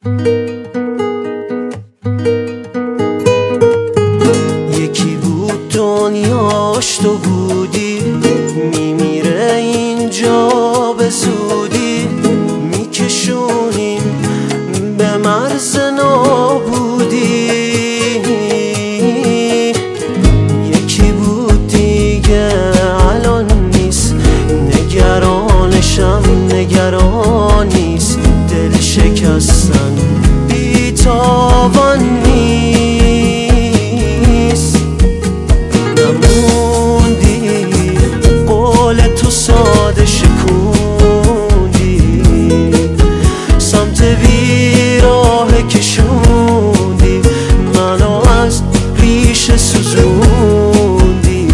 یکی بود دنیاش تو بودی، میمیره اینجا به زودی، میکشونیم به مرز نابودی. یکی بود دیگه الان نیست، نگرانشم نگران نیست، دل شکستن بی‌تاوان نیست. نموندی قول تو ساده شکوندی، سمت بیراه کشوندی، منو از ریشه سوزوندی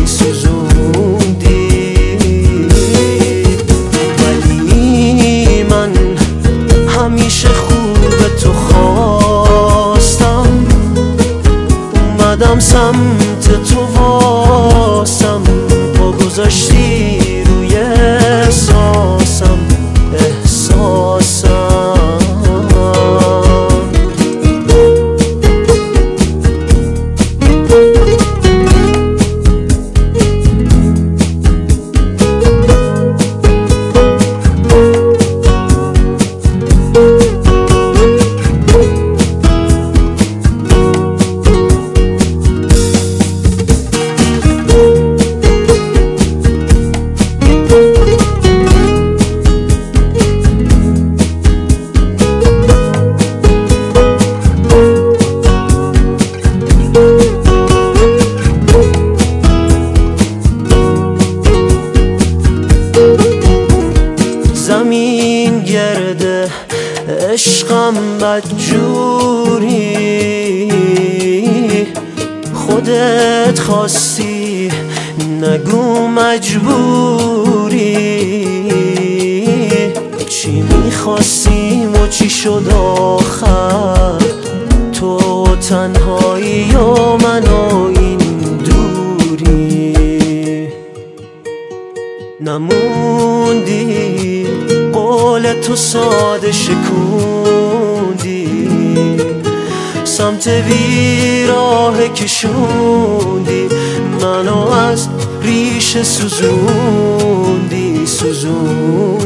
ولی من همیشه خوب تو خواستم، اومدم سمت تو واسم، پا گذاشتی روی احساسم. زمین گرده عشقم بدجوری، خودت خواستی نگو مجبوری، چی میخواستیم و چی شد آخر، تو تنهایی و من و این دوری. نموندی قول تو ساده شکوندی، سمت بیراه کشوندی، منو از ریشه سوزوندی